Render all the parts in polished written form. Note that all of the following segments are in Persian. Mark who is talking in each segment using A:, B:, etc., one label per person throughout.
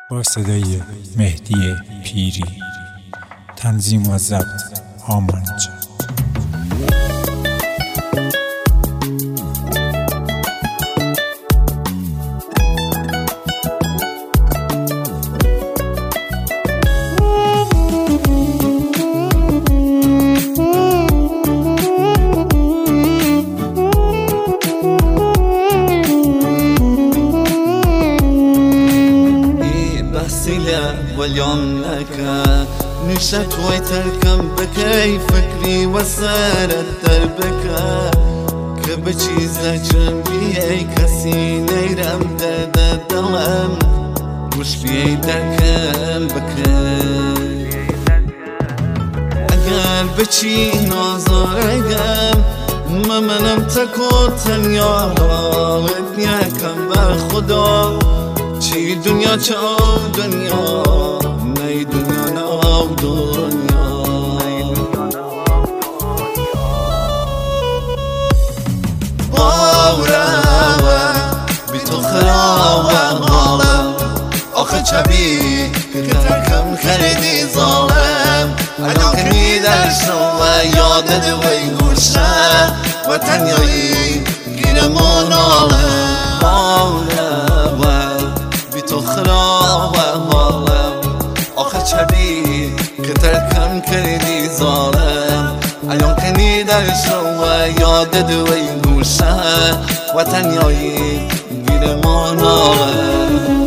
A: با صدای مهدی پیری، تنظیم و ضبط آمانجا.
B: واليوم لك نشت ويتركم بكي فكري وسارت دربك كبچي زجنبي اي كسي نيرم درد دلم وش بي دركم بكي اگر بچي نازارگم ممنم تکو تنیا ودنیا کم بر خدا چی دنیا چه دنیا نی دنیا نه دنیا باورم بی تو خرابم حالم آخه چبی که ترکم کردی ظالم الان که میدرشم و یادت وی گوشم و تنیایی گیرمون آلم باورم تو خراب حالم آخه چبی که ترکم کردی ظالم الان که نیدرشم و یادت وی گوشه و تنیایی گیرمان آلم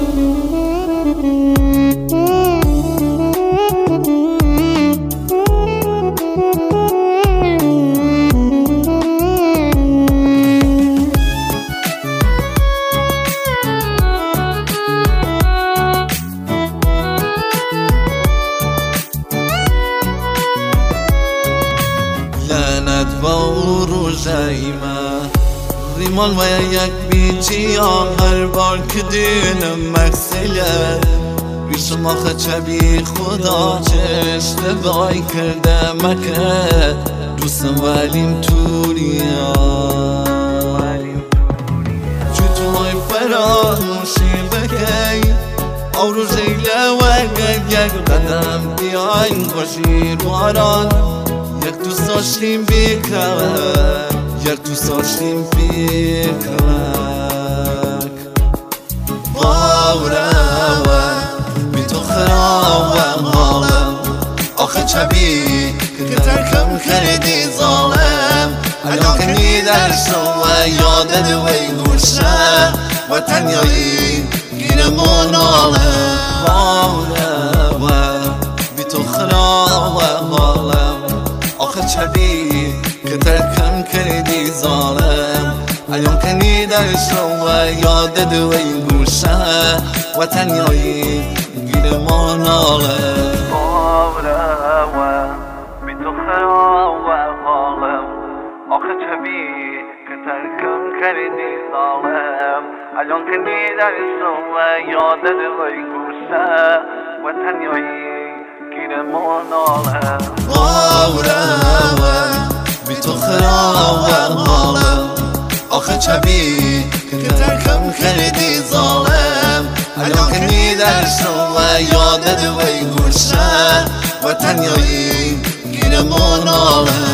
B: روزایما ریمال و یک بیچی هر بار که دینم مکسله بیشم آخه چبی خدا چه اشتباهی کرده مکه دوستم ولیم توریا چطوری فراموشی بکی او روزیله و یک قدم بیاین خوشی رواران یک دوست داشتیم بیکلک یک دوست داشتیم بیکلک باورم بی تو خرابم حالم آخه چبی که ترکم کردی ظالم الان که میدرشم و یادت وی گوشه و تنیایی گیرمون آلم باورم بی تو خرابم حالم آخه چبی که ترکم کردی ظالم الان که نیدرشم و یادت وی گوشه و تنیایی گیرمان آلم
C: باورم بی تو خراب حالم آخه چبی که ترکم کردی ظالم الان که نیدرشم و یادت وی گوشه و تنیایی گیرمان آلم
B: باورم بی تو خرابم حالم آخه چبی که ترکم کردی ظالم الان که نیدرشم و یادت وی گوشه و تنیایی گیرمون آلم